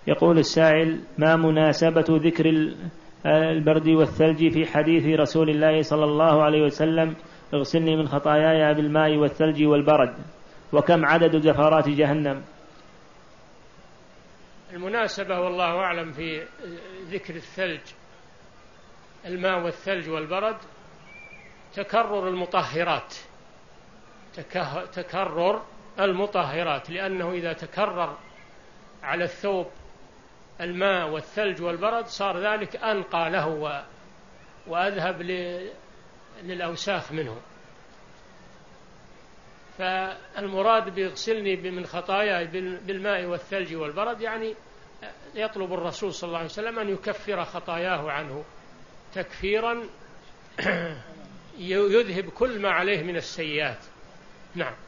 يقول السائل: ما مناسبة ذكر البرد والثلج في حديث رسول الله صلى الله عليه وسلم: اغسلني من خطاياي بالماء والثلج والبرد، وكم عدد زفرات جهنم؟ المناسبة والله أعلم في ذكر الثلج، الماء والثلج والبرد، تكرر المطهرات، لأنه إذا تكرر على الثوب الماء والثلج والبرد صار ذلك أنقى له وأذهب للأوساخ منه. فالمراد بيغسلني من خطاياي بالماء والثلج والبرد، يعني يطلب الرسول صلى الله عليه وسلم أن يكفر خطاياه عنه تكفيرا يذهب كل ما عليه من السيئات. نعم.